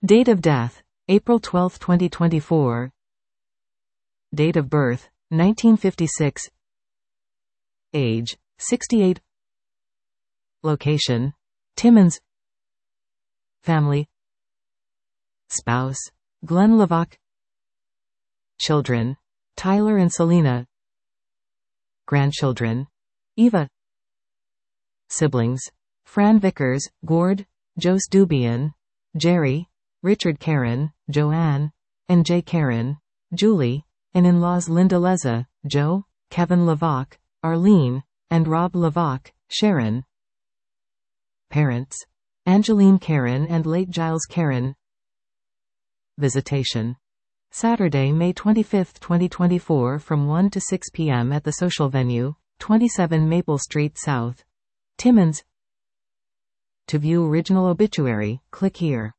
Date of death, April 12, 2024. Date of birth, 1956. Age, 68. Location, Timmins. Family. Spouse, Glenn Levok. Children, Tyler and Selena. Grandchildren, Eva. Siblings, Fran Vickers, Gord, Jose Dubian, Jerry, Richard Karen, Joanne, and Jay Karen, Julie, and in-laws Linda Leza, Joe, Kevin Levok, Arlene, and Rob Levok, Sharon. Parents, Angeline Karen and late Giles Karen. Visitation, Saturday, May 25, 2024 from 1 to 6 p.m. at the social venue, 27 Maple Street South, Timmins. To view original obituary, click here.